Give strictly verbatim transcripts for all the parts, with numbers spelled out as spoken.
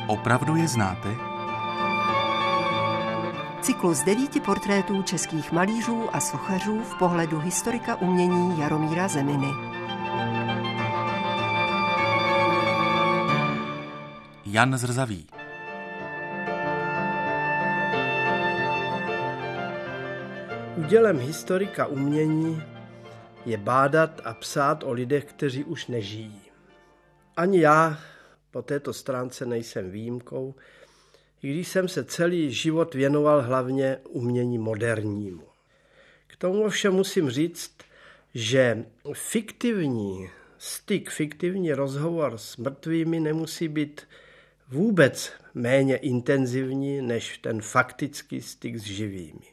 Opravdu je znáte? Cyklus devíti portrétů českých malířů a sochařů v pohledu historika umění Jaromíra Zeminy. Jan Zrzavý. Údělem historika umění je bádat a psát o lidech, kteří už nežijí. Ani já po této stránce nejsem výjimkou, i když jsem se celý život věnoval hlavně umění modernímu. K tomu ovšem musím říct, že fiktivní styk, fiktivní rozhovor s mrtvými nemusí být vůbec méně intenzivní než ten faktický styk s živými.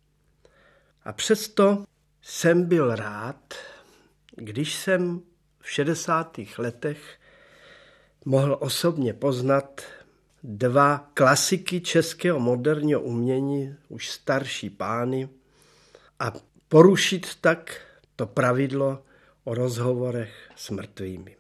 A přesto jsem byl rád, když jsem v šedesátých letech mohl osobně poznat dva klasiky českého moderního umění, už starší pány, a porušit tak to pravidlo o rozhovorech s mrtvými.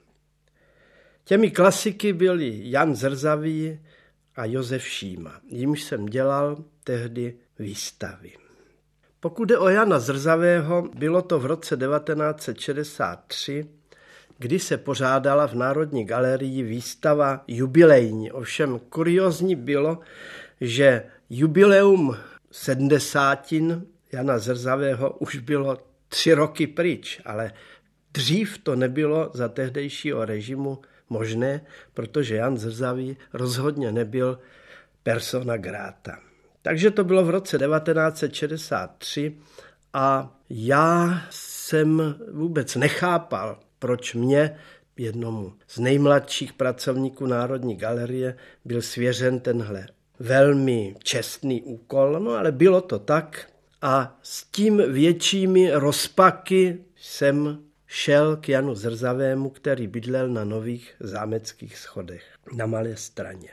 Těmi klasiky byli Jan Zrzavý a Josef Šíma, jimž jsem dělal tehdy výstavy. Pokud jde o Jana Zrzavého, bylo to v roce devatenáct set šedesát tři, kdy se pořádala v Národní galerii výstava jubilejní. Ovšem kuriózní bylo, že jubileum sedmdesátin Jana Zrzavého už bylo tři roky pryč, ale dřív to nebylo za tehdejšího režimu možné, protože Jan Zrzavý rozhodně nebyl persona grata. Takže to bylo v roce devatenáct set šedesát tři a já jsem vůbec nechápal, proč mě, jednomu z nejmladších pracovníků Národní galerie, byl svěřen tenhle velmi čestný úkol, no ale bylo to tak a s tím většími rozpaky jsem šel k Janu Zrzavému, který bydlel na Nových Zámeckých schodech na Malé Straně.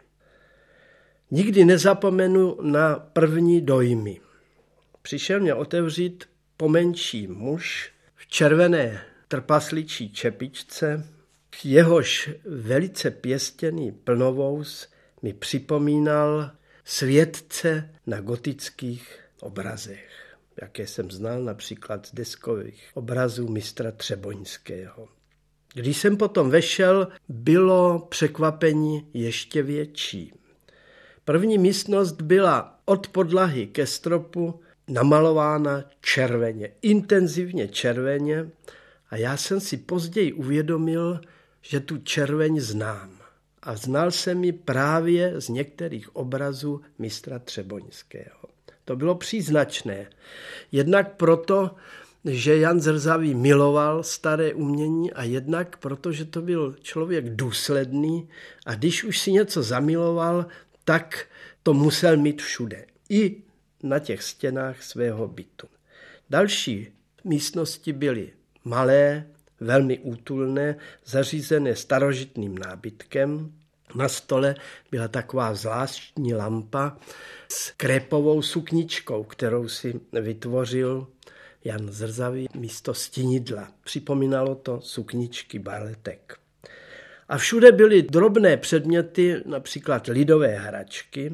Nikdy nezapomenu na první dojmy. Přišel mě otevřít pomenší muž v červené trpasličí čepičce, jehož velice pěstěný plnovous mi připomínal světce na gotických obrazech, jaké jsem znal například z deskových obrazů mistra Třeboňského. Když jsem potom vešel, bylo překvapení ještě větší. První místnost byla od podlahy ke stropu namalována červeně, intenzivně červeně, a já jsem si později uvědomil, že tu červeň znám. A znal jsem ji právě z některých obrazů mistra Třeboňského. To bylo příznačné. Jednak proto, že Jan Zrzavý miloval staré umění, a jednak proto, že to byl člověk důsledný a když už si něco zamiloval, tak to musel mít všude. I na těch stěnách svého bytu. Další místnosti byly malé, velmi útulné, zařízené starožitným nábytkem. Na stole byla taková zvláštní lampa s krépovou sukničkou, kterou si vytvořil Jan Zrzavý místo stínidla. Připomínalo to sukničky baletek. A všude byly drobné předměty, například lidové hračky,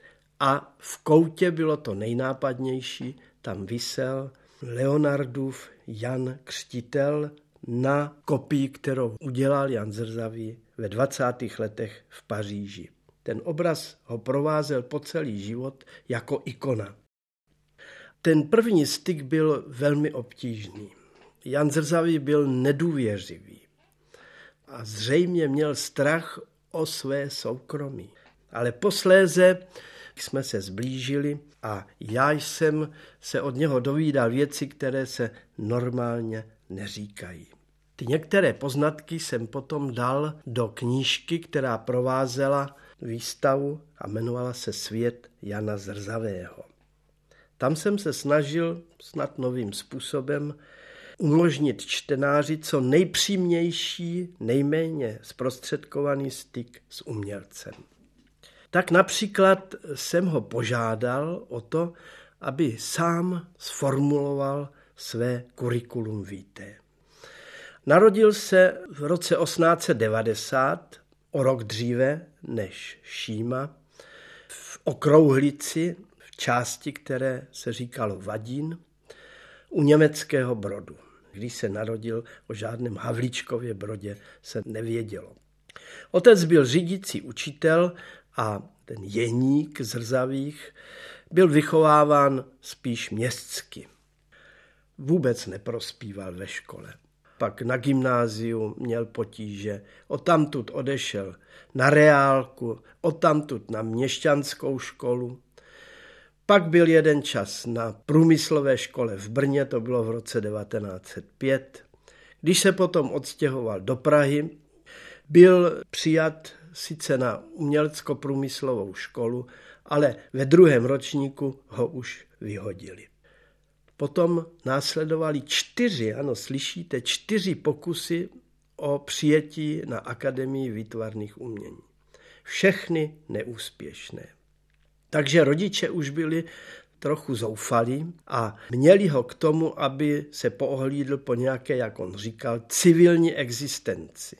a v koutě bylo to nejnápadnější, tam visel Leonardův Jan Křtitel na kopii, kterou udělal Jan Zrzavý ve dvacátých letech v Paříži. Ten obraz ho provázel po celý život jako ikona. Ten první styk byl velmi obtížný. Jan Zrzavý byl nedůvěřivý a zřejmě měl strach o své soukromí. Ale posléze jsme se zblížili a já jsem se od něho dovídal věci, které se normálně neříkají. Ty některé poznatky jsem potom dal do knížky, která provázela výstavu a jmenovala se Svět Jana Zrzavého. Tam jsem se snažil snad novým způsobem umožnit čtenáři co nejpřímější, nejméně zprostředkovaný styk s umělcem. Tak například jsem ho požádal o to, aby sám sformuloval své curriculum vitae. Narodil se v roce osmnáct set devadesát, o rok dříve než Šíma, v Okrouhlici, v části, které se říkalo Vadín, u Německého Brodu. Když se narodil, o žádném Havlíčkově Brodě se nevědělo. Otec byl řídící učitel a ten Jeník z Rzavých byl vychováván spíš městsky. Vůbec neprospíval ve škole. Pak na gymnáziu měl potíže, odtamtud odešel na reálku, odtamtud na měšťanskou školu. Pak byl jeden čas na průmyslové škole v Brně, to bylo v roce devatenáct set pět. Když se potom odstěhoval do Prahy, byl přijat sice na umělecko-průmyslovou školu, ale ve druhém ročníku ho už vyhodili. Potom následovali čtyři, ano, slyšíte, čtyři pokusy o přijetí na Akademii výtvarných umění. Všechny neúspěšné. Takže rodiče už byli trochu zoufalí a měli ho k tomu, aby se poohlídl po nějaké, jak on říkal, civilní existenci.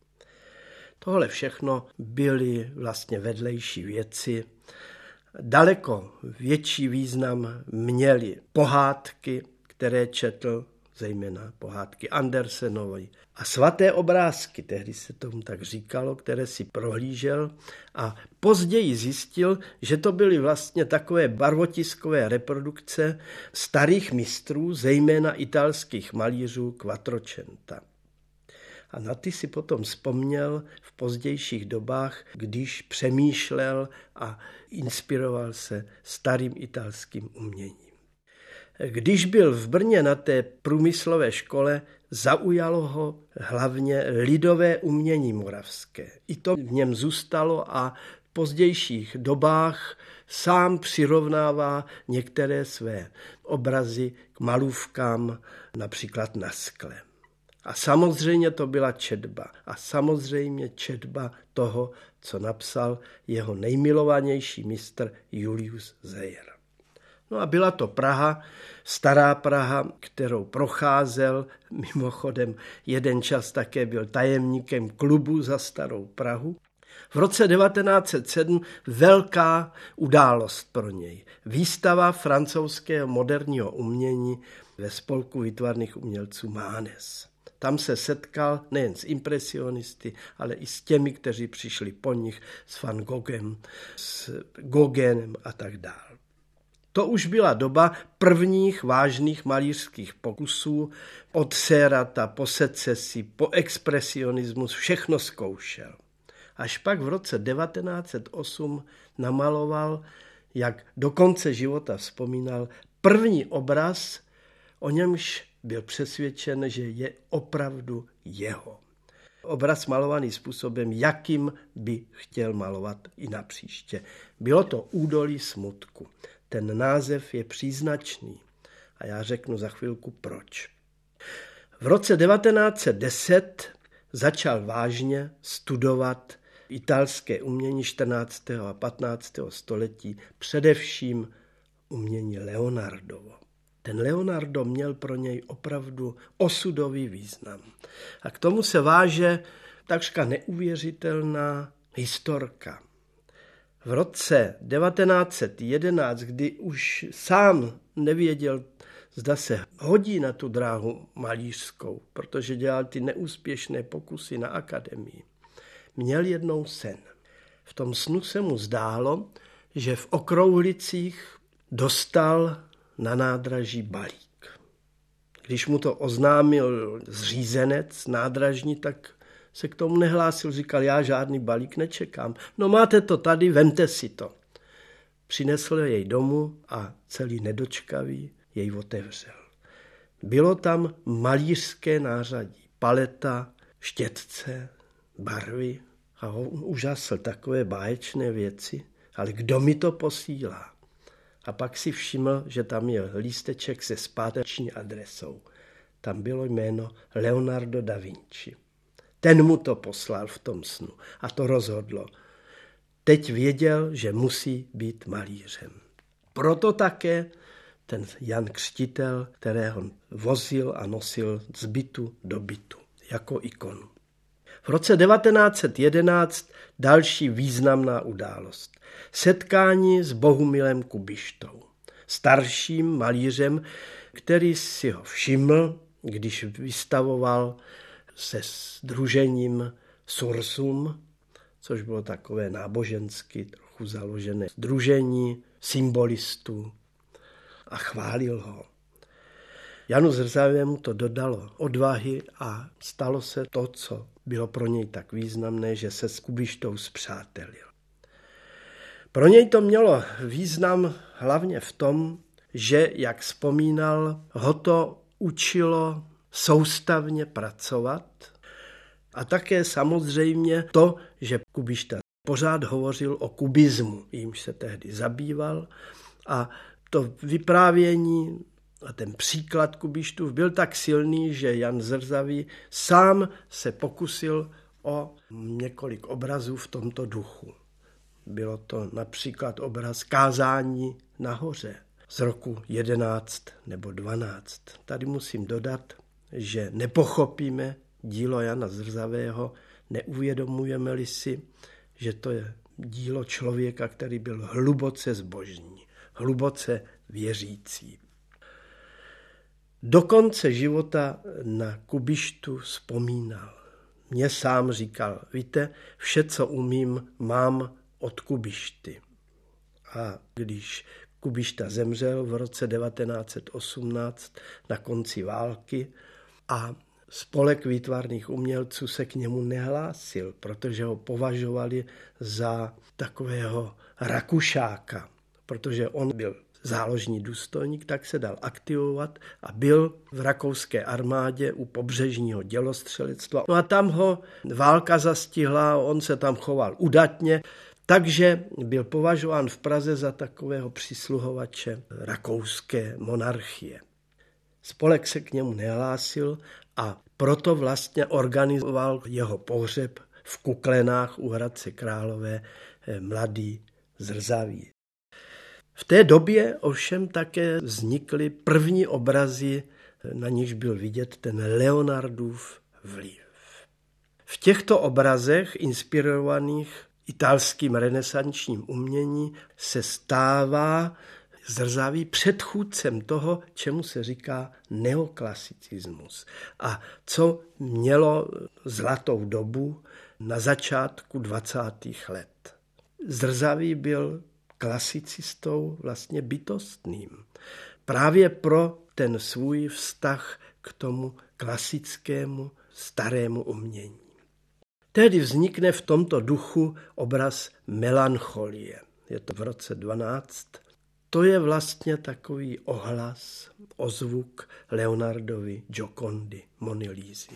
Tohle všechno byly vlastně vedlejší věci. Daleko větší význam měly pohádky, které četl, zejména pohádky Andersenovy, a svaté obrázky, tehdy se tomu tak říkalo, které si prohlížel a později zjistil, že to byly vlastně takové barvotiskové reprodukce starých mistrů, zejména italských malířů Quattrocenta. A na ty si potom vzpomněl v pozdějších dobách, když přemýšlel a inspiroval se starým italským uměním. Když byl v Brně na té průmyslové škole, zaujalo ho hlavně lidové umění moravské. I to v něm zůstalo a v pozdějších dobách sám přirovnává některé své obrazy k malůvkám, například na skle. A samozřejmě to byla četba. A samozřejmě četba toho, co napsal jeho nejmilovanější mistr Julius Zeyer. No a byla to Praha, stará Praha, kterou procházel. Mimochodem jeden čas také byl tajemníkem klubu za starou Prahu. V roce devatenáct set sedm velká událost pro něj. Výstava francouzského moderního umění ve spolku výtvarných umělců Mánes. Tam se setkal nejen s impresionisty, ale i s těmi, kteří přišli po nich, s Van Goghem, s Gauguinem a tak dále. To už byla doba prvních vážných malířských pokusů, od Sérata po secesi, po expresionismus, všechno zkoušel. Až pak v roce devatenáct set osm namaloval, jak do konce života vzpomínal, první obraz, o němž byl přesvědčen, že je opravdu jeho. Obraz malovaný způsobem, jakým by chtěl malovat i na příště. Bylo to Údolí smutku. Ten název je příznačný a já řeknu za chvilku proč. V roce devatenáct set deset začal vážně studovat italské umění čtrnáctého a patnáctého století, především umění Leonardovo. Ten Leonardo měl pro něj opravdu osudový význam. A k tomu se váže takřka neuvěřitelná historka. V roce devatenáct set jedenáct, kdy už sám nevěděl, zda se hodí na tu dráhu malířskou, protože dělal ty neúspěšné pokusy na akademii, měl jednou sen. V tom snu se mu zdálo, že v Okrouhlicích dostal na nádraží balík. Když mu to oznámil zřízenec nádražní, tak se k tomu nehlásil, říkal, já žádný balík nečekám. No máte to tady, vemte si to. Přinesl jej domů a celý nedočkavý jej otevřel. Bylo tam malířské nářadí, paleta, štětce, barvy a ho užasl takové báječné věci. Ale kdo mi to posílá? A pak si všiml, že tam je lísteček se zpáteční adresou. Tam bylo jméno Leonardo da Vinci. Ten mu to poslal v tom snu a to rozhodlo. Teď věděl, že musí být malířem. Proto také ten Jan Křtitel, kterého vozil a nosil z bytu do bytu, jako ikonu. V roce devatenáct set jedenáct další významná událost. Setkání s Bohumilem Kubištou, starším malířem, který si ho všiml, když vystavoval se sdružením Sursum, což bylo takové nábožensky trochu založené sdružení symbolistů, a chválil ho. Janu Zrzavému to dodalo odvahy a stalo se to, co bylo pro něj tak významné, že se s Kubištou spřátelil. Pro něj to mělo význam hlavně v tom, že, jak vzpomínal, ho to učilo soustavně pracovat a také samozřejmě to, že Kubišta pořád hovořil o kubismu, jímž se tehdy zabýval, a to vyprávění a ten příklad Kubištův byl tak silný, že Jan Zrzavý sám se pokusil o několik obrazů v tomto duchu. Bylo to například obraz Kázání nahoře z roku jedenáct nebo dvanáct. Tady musím dodat, že nepochopíme dílo Jana Zrzavého, neuvědomujeme-li si, že to je dílo člověka, který byl hluboce zbožný, hluboce věřící. Do konce života na Kubištu vzpomínal. Mně sám říkal, víte, vše, co umím, mám od Kubišty. A když Kubišta zemřel v roce devatenáct set osmnáct na konci války a spolek výtvarných umělců se k němu nehlásil, protože ho považovali za takového rakušáka, protože on byl záložní důstojník, tak se dal aktivovat a byl v rakouské armádě u pobřežního dělostřelectva. No a tam ho válka zastihla, on se tam choval udatně, takže byl považován v Praze za takového přisluhovače rakouské monarchie. Spolek se k němu nehlásil a proto vlastně organizoval jeho pohřeb v Kuklenách u Hradce Králové mladý Zrzavý. V té době ovšem také vznikly první obrazy, na nichž byl vidět ten Leonardův vliv. V těchto obrazech, inspirovaných italským renesančním uměním, se stává Zrzavý předchůdcem toho, čemu se říká neoklasicismus a co mělo zlatou dobu na začátku dvacátých let. Zrzavý byl klasicistou vlastně bytostným. Právě pro ten svůj vztah k tomu klasickému starému umění. Tehdy vznikne v tomto duchu obraz Melancholie. Je to v roce dvanáct. To je vlastně takový ohlas, ozvuk Leonardovy Giocondy, Mony Lízy.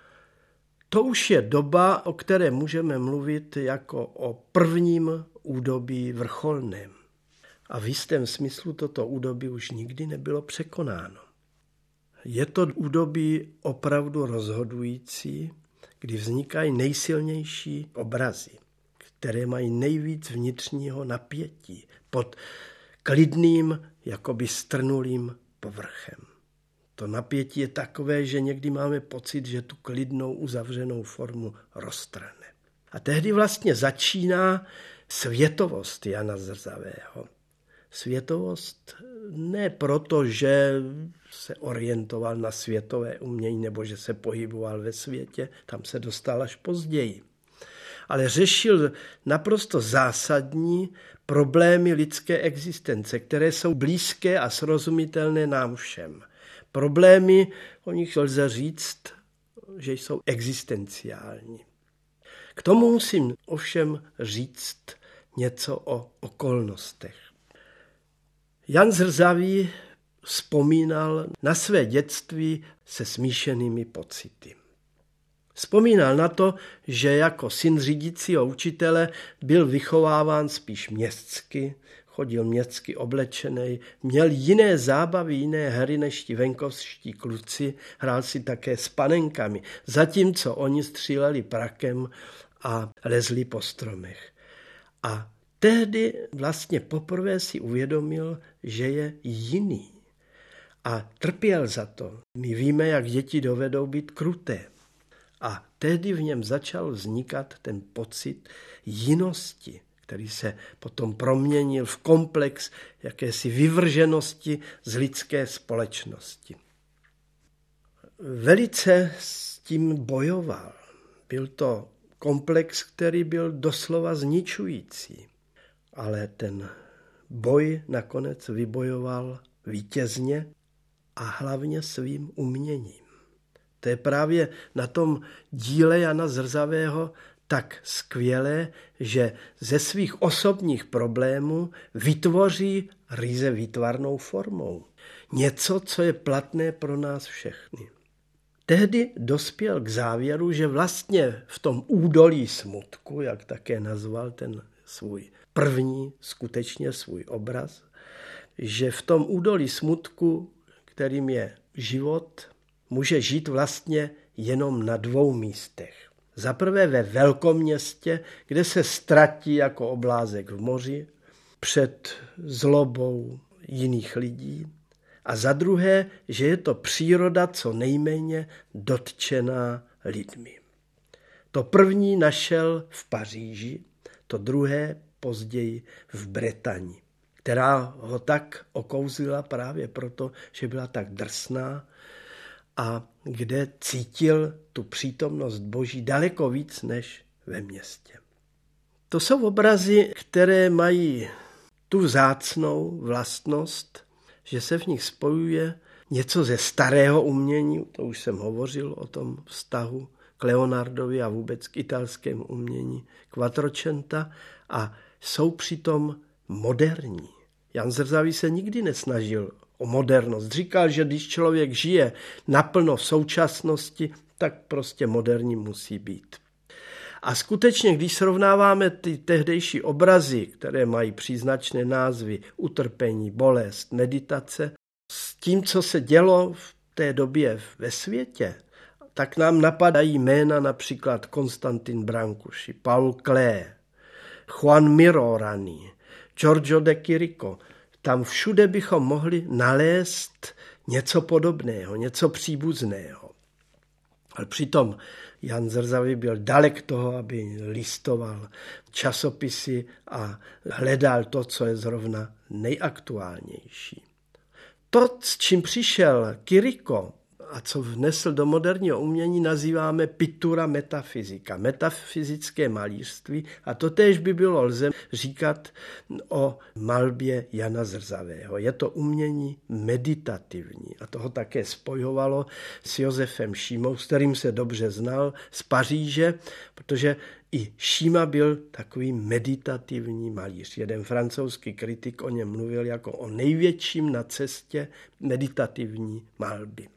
To už je doba, o které můžeme mluvit jako o prvním údobí vrcholném. A v jistém smyslu toto údobí už nikdy nebylo překonáno. Je to údobí opravdu rozhodující, kdy vznikají nejsilnější obrazy, které mají nejvíc vnitřního napětí pod klidným, jakoby strnulým povrchem. To napětí je takové, že někdy máme pocit, že tu klidnou uzavřenou formu roztrhne. A tehdy vlastně začíná světovost Jana Zrzavého. Světovost ne proto, že se orientoval na světové umění nebo že se pohyboval ve světě, tam se dostal až později. Ale řešil naprosto zásadní problémy lidské existence, které jsou blízké a srozumitelné nám všem. Problémy, o nich lze říct, že jsou existenciální. K tomu musím ovšem říct něco o okolnostech. Jan Zrzavý vzpomínal na své dětství se smíšenými pocity. Vzpomínal na to, že jako syn řídícího učitele byl vychováván spíš městsky, chodil městsky oblečený, měl jiné zábavy, jiné hry než ti venkovští kluci, hrál si také s panenkami, zatímco oni stříleli prakem a lezli po stromech. A tehdy vlastně poprvé si uvědomil, že je jiný. A trpěl za to. My víme, jak děti dovedou být kruté. A tehdy v něm začal vznikat ten pocit jinosti, který se potom proměnil v komplex jakési vyvrženosti z lidské společnosti. Velice s tím bojoval. Byl to komplex, který byl doslova zničující, ale ten boj nakonec vybojoval vítězně a hlavně svým uměním. To je právě na tom díle Jana Zrzavého tak skvělé, že ze svých osobních problémů vytvoří ryze výtvarnou formou. Něco, co je platné pro nás všechny. Tehdy dospěl k závěru, že vlastně v tom údolí smutku, jak také nazval ten svůj první, skutečně svůj obraz, že v tom údolí smutku, kterým je život, může žít vlastně jenom na dvou místech. Za prvé ve velkoměstě, kde se ztratí jako oblázek v moři před zlobou jiných lidí. A za druhé, že je to příroda co nejméně dotčená lidmi. To první našel v Paříži, to druhé později v Bretani, která ho tak okouzila právě proto, že byla tak drsná a kde cítil tu přítomnost Boží daleko víc než ve městě. To jsou obrazy, které mají tu vzácnou vlastnost, že se v nich spojuje něco ze starého umění, to už jsem hovořil o tom vztahu k Leonardovi a vůbec k italskému umění Quattrocenta, a jsou přitom moderní. Jan Zrzavý se nikdy nesnažil o modernost. Říkal, že když člověk žije naplno v současnosti, tak prostě moderní musí být. A skutečně, když srovnáváme ty tehdejší obrazy, které mají příznačné názvy utrpení, bolest, meditace, s tím, co se dělo v té době ve světě, tak nám napadají jména například Konstantin Brancusi, Paul Klee, Juan Miró Rani, Giorgio de Chirico. Tam všude bychom mohli nalézt něco podobného, něco příbuzného. Ale přitom Jan Zrzavý byl dalek toho, aby listoval časopisy a hledal to, co je zrovna nejaktuálnější. To, s čím přišel Chirico a co vnesl do moderního umění, nazýváme pittura metafyzika, metafyzické malířství, a to též by bylo lze říkat o malbě Jana Zrzavého. Je to umění meditativní a toho také spojovalo s Josefem Šímou, s kterým se dobře znal z Paříže, protože i Šíma byl takový meditativní malíř. Jeden francouzský kritik o něm mluvil jako o největším na cestě meditativní malby.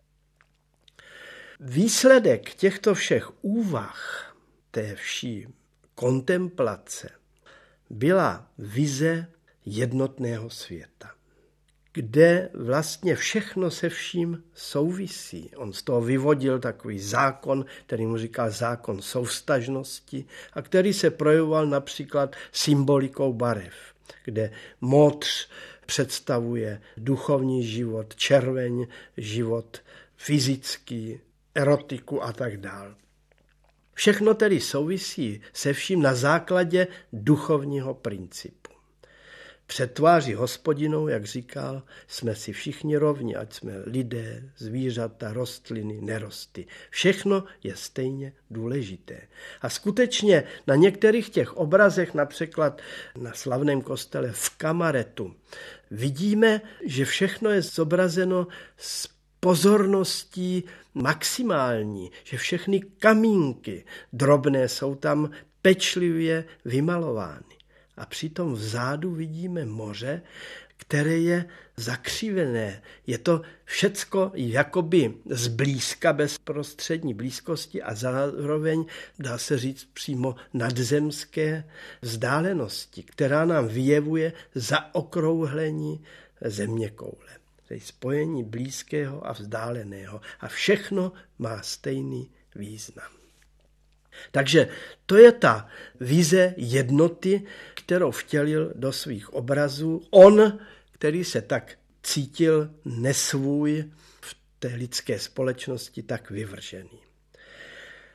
Výsledek těchto všech úvah, té vší kontemplace, byla vize jednotného světa, kde vlastně všechno se vším souvisí. On z toho vyvodil takový zákon, který mu říkal zákon souvztažnosti a který se projevoval například symbolikou barev, kde modř představuje duchovní život, červeň život fyzický, erotiku a tak dál. Všechno tedy souvisí se vším na základě duchovního principu. Před tváří Hospodinou, jak říkal, jsme si všichni rovni, ať jsme lidé, zvířata, rostliny, nerosty. Všechno je stejně důležité. A skutečně na některých těch obrazech, například na slavném kostele v Kamaretu, vidíme, že všechno je zobrazeno s pozorností maximální, že všechny kamínky drobné jsou tam pečlivě vymalovány. A přitom vzadu vidíme moře, které je zakřivené. Je to všecko jakoby zblízka, bezprostřední blízkosti a zároveň, dá se říct, přímo nadzemské vzdálenosti, která nám vyjevuje zaokrouhlení zeměkoule. Tedy spojení blízkého a vzdáleného. A všechno má stejný význam. Takže to je ta vize jednoty, kterou vtělil do svých obrazů. On, který se tak cítil nesvůj v té lidské společnosti, tak vyvržený.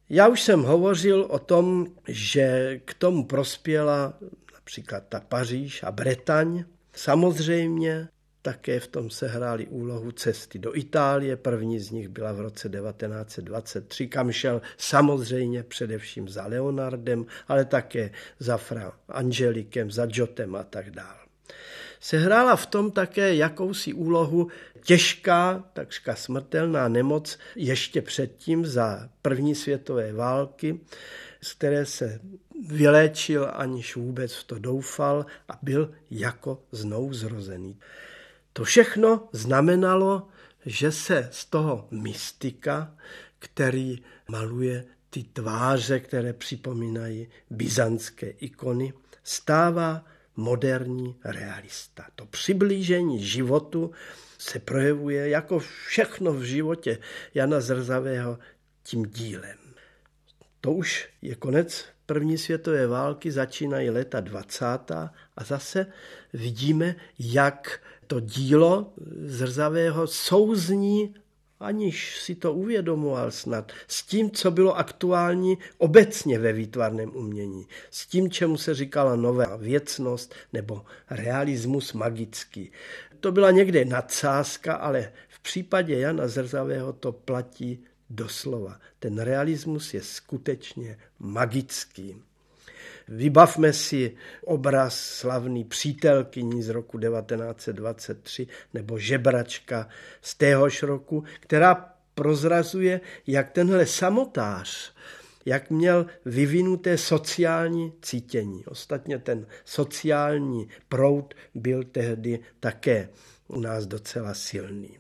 Já už jsem hovořil o tom, že k tomu prospěla například ta Paříž a Bretaň. Samozřejmě také v tom sehrály úlohu cesty do Itálie. První z nich byla v roce devatenáct set dvacet tři, kam šel samozřejmě především za Leonardem, ale také za Fra Angelikem, za Giotem a tak dále. Sehrála v tom také jakousi úlohu těžká, takřka smrtelná nemoc ještě předtím za první světové války, z které se vyléčil, aniž vůbec v to doufal a byl jako znovu zrozený. To všechno znamenalo, že se z toho mystika, který maluje ty tváře, které připomínají byzantské ikony, stává moderní realista. To přiblížení životu se projevuje jako všechno v životě Jana Zrzavého tím dílem. To už je konec první světové války, začínají léta dvacátá a zase vidíme, jak to dílo Zrzavého souzní, aniž si to uvědomoval snad, s tím, co bylo aktuální obecně ve výtvarném umění, s tím, čemu se říkala nová věcnost nebo realismus magický. To byla někde nadsázka, ale v případě Jana Zrzavého to platí doslova. Ten realismus je skutečně magický. Vybavme si obraz slavný Přítelkyní z roku devatenáct set dvacet tři nebo Žebračka z téhož roku, která prozrazuje, jak tenhle samotář, jak měl vyvinuté sociální cítění. Ostatně ten sociální proud byl tehdy také u nás docela silný.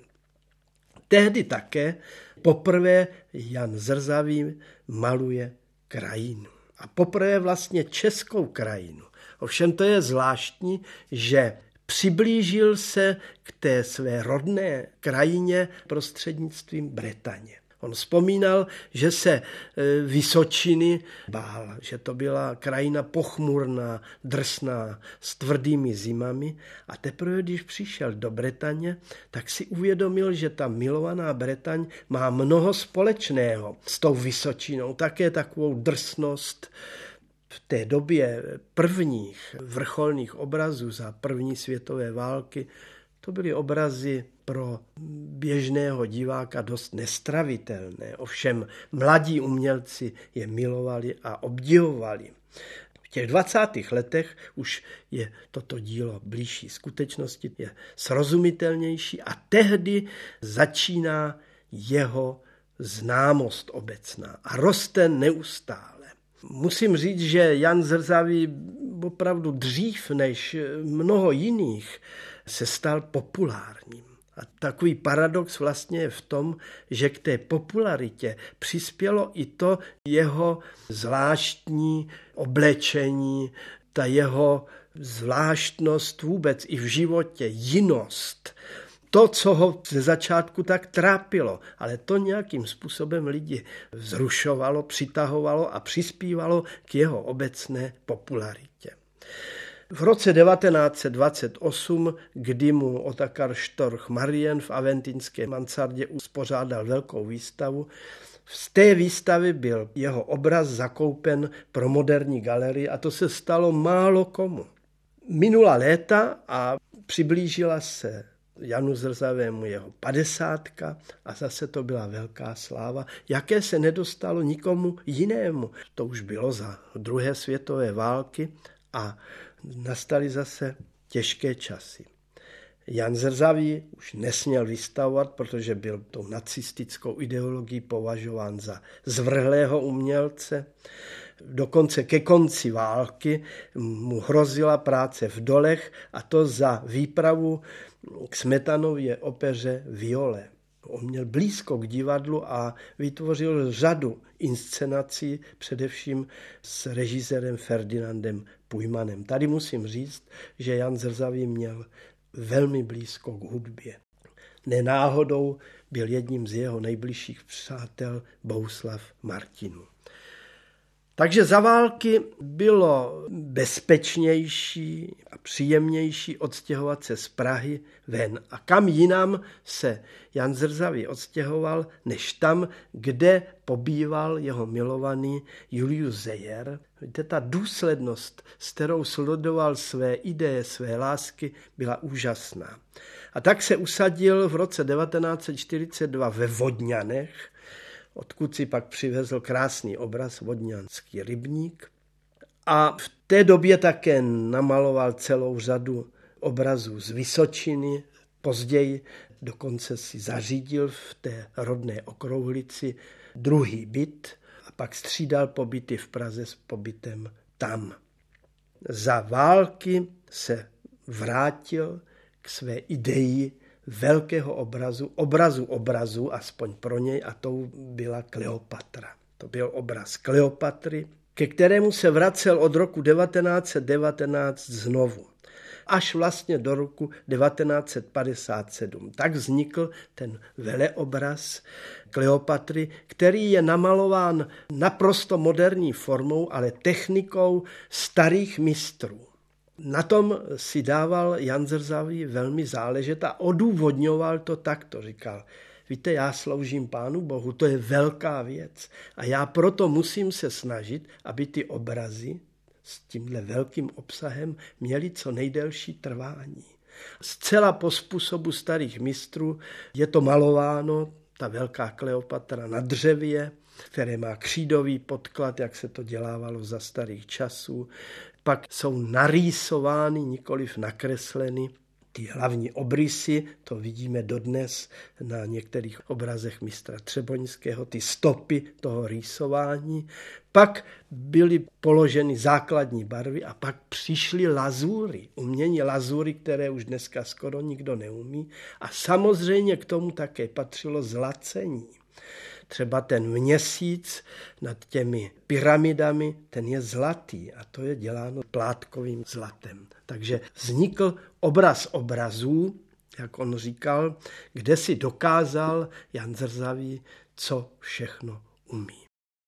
Tehdy také poprvé Jan Zrzavý maluje krajinu. A poprvé vlastně českou krajinu. Ovšem to je zvláštní, že přiblížil se k té své rodné krajině prostřednictvím Bretaně. On vzpomínal, že se Vysočiny bál, že to byla krajina pochmurná, drsná, s tvrdými zimami. A teprve, když přišel do Bretaně, tak si uvědomil, že ta milovaná Bretaň má mnoho společného s tou Vysočinou. Také takovou drsnost. V té době prvních vrcholných obrazů za první světové války to byly obrazy pro běžného diváka dost nestravitelné. Ovšem mladí umělci je milovali a obdivovali. V těch dvacátých letech už je toto dílo blížší skutečnosti, je srozumitelnější a tehdy začíná jeho známost obecná a roste neustále. Musím říct, že Jan Zrzavý opravdu dřív než mnoho jiných se stal populárním. A takový paradox vlastně je v tom, že k té popularitě přispělo i to jeho zvláštní oblečení, ta jeho zvláštnost vůbec i v životě, jinost. To, co ho ze začátku tak trápilo, ale to nějakým způsobem lidi vzrušovalo, přitahovalo a přispívalo k jeho obecné popularitě. V roce devatenáct set dvacet osm, kdy mu Otakar Štorch Marien v Aventínské mansardě uspořádal velkou výstavu, z té výstavy byl jeho obraz zakoupen pro moderní galerii a to se stalo málo komu. Minula léta a přiblížila se Janu Zrzavému jeho padesátka a zase to byla velká sláva, jaké se nedostalo nikomu jinému. To už bylo za druhé světové války a nastaly zase těžké časy. Jan Zrzavý už nesměl vystavovat, protože byl tou nacistickou ideologií považován za zvrhlého umělce. Dokonce ke konci války mu hrozila práce v dolech a to za výpravu k Smetanově opeře Viole. On měl blízko k divadlu a vytvořil řadu inscenací, především s režisérem Ferdinandem Pujmanem. Tady musím říct, že Jan Zrzavý měl velmi blízko k hudbě. Nenáhodou byl jedním z jeho nejbližších přátel Bohuslav Martinů. Takže za války bylo bezpečnější a příjemnější odstěhovat se z Prahy ven. A kam jinam se Jan Zrzavý odstěhoval, než tam, kde pobýval jeho milovaný Julius Zeyer. Víte, ta důslednost, s kterou sledoval své ideje, své lásky, byla úžasná. A tak se usadil v roce devatenáct set čtyřicet dva ve Vodňanech, odkud si pak přivezl krásný obraz Vodňanský rybník. A v té době také namaloval celou řadu obrazů z Vysočiny. Později dokonce si zařídil v té rodné Okrouhlici druhý byt a pak střídal pobyty v Praze s pobytem tam. Za války se vrátil k své ideji velkého obrazu, obrazu obrazu, aspoň pro něj, a tou byla Kleopatra. To byl obraz Kleopatry, ke kterému se vracel od roku devatenáct set devatenáct znovu, až vlastně do roku devatenáct set padesát sedm. Tak vznikl ten veleobraz Kleopatry, který je namalován naprosto moderní formou, ale technikou starých mistrů. Na tom si dával Jan Zrzavý velmi záležet a odůvodňoval to takto. Říkal, víte, já sloužím Pánu Bohu, to je velká věc a já proto musím se snažit, aby ty obrazy s tímhle velkým obsahem měly co nejdelší trvání. Zcela po způsobu starých mistrů je to malováno, ta velká Kleopatra na dřevě, které má křídový podklad, jak se to dělávalo za starých časů. Pak jsou narýsovány, nikoliv nakresleny, ty hlavní obrysy, to vidíme dodnes na některých obrazech mistra Třeboňského, ty stopy toho rýsování. Pak byly položeny základní barvy a pak přišly lazury, umění lazury, které už dneska skoro nikdo neumí. A samozřejmě k tomu také patřilo zlacení. Třeba ten měsíc nad těmi pyramidami, ten je zlatý a to je děláno plátkovým zlatem. Takže vznikl obraz obrazů, jak on říkal, kde si dokázal Jan Zrzavý, co všechno umí.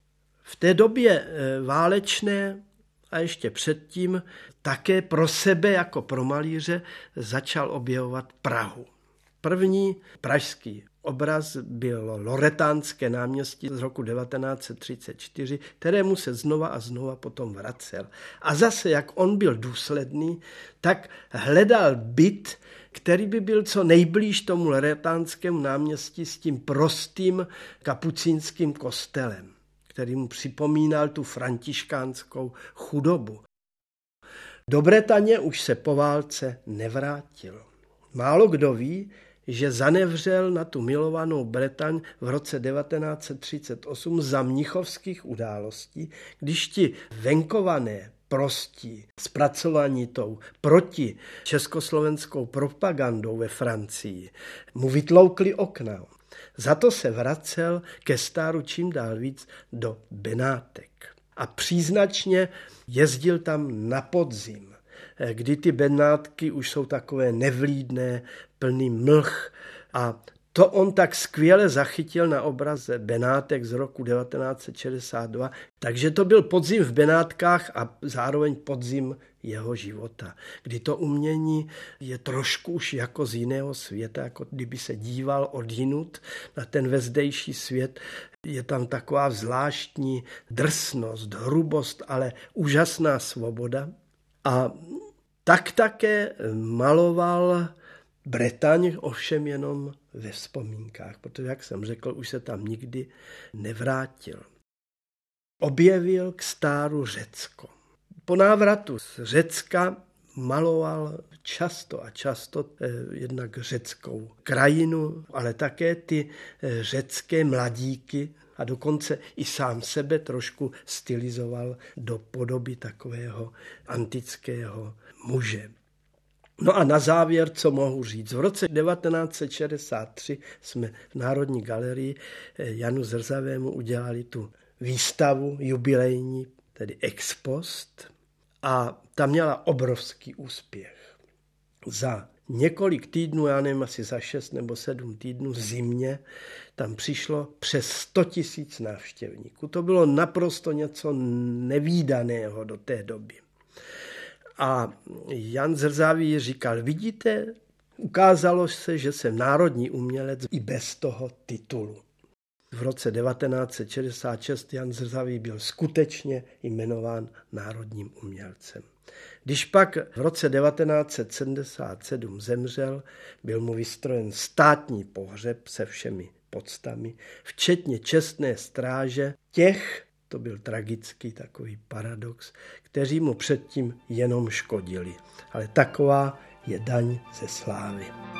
V té době válečné a ještě předtím také pro sebe jako pro malíře začal objevovat Prahu. První pražský obraz bylo Loretánské náměstí z roku devatenáct set třicet čtyři, kterému se znova a znova potom vracel. A zase, jak on byl důsledný, tak hledal byt, který by byl co nejblíž tomu Loretánskému náměstí s tím prostým kapucínským kostelem, který mu připomínal tu františkánskou chudobu. Do Bretaně už se po válce nevrátil. Málo kdo ví, že zanevřel na tu milovanou Bretaň v roce devatenáct set třicet osm za mnichovských událostí, když ti venkované prostí zpracovaní tou proti československou propagandou ve Francii mu vytloukli okna. Za to se vracel ke stáru čím dál víc do Benátek. A příznačně jezdil tam na podzim, kdy ty Benátky už jsou takové nevlídné, plný mlh. A to on tak skvěle zachytil na obraze Benátek z roku devatenáct set šedesát dva. Takže to byl podzim v Benátkách a zároveň podzim jeho života, kdy to umění je trošku už jako z jiného světa, jako kdyby se díval odjinud na ten vezdejší svět. Je tam taková zvláštní drsnost, hrubost, ale úžasná svoboda. A tak také maloval Bretaň, ovšem jenom ve vzpomínkách, protože, jak jsem řekl, už se tam nikdy nevrátil. Objevil k stáru Řecko. Po návratu z Řecka maloval často a často eh, jednak řeckou krajinu, ale také ty eh, řecké mladíky a dokonce i sám sebe trošku stylizoval do podoby takového antického muže. No a na závěr, co mohu říct. V roce devatenáct set šedesát tři jsme v Národní galerii Janu Zrzavému udělali tu výstavu jubilejní, tedy ex post, a ta měla obrovský úspěch. Za několik týdnů, já nevím, asi za šest nebo sedm týdnů v zimě, tam přišlo přes sto tisíc návštěvníků. To bylo naprosto něco nevídaného do té doby. A Jan Zrzavý říkal, vidíte, ukázalo se, že jsem národní umělec i bez toho titulu. V roce devatenáct set šedesát šest Jan Zrzavý byl skutečně jmenován národním umělcem. Když pak v roce devatenáct set sedmdesát sedm zemřel, byl mu vystrojen státní pohřeb se všemi poctami, včetně čestné stráže těch, to byl tragický takový paradox, kteří mu předtím jenom škodili. Ale taková je daň ze slávy.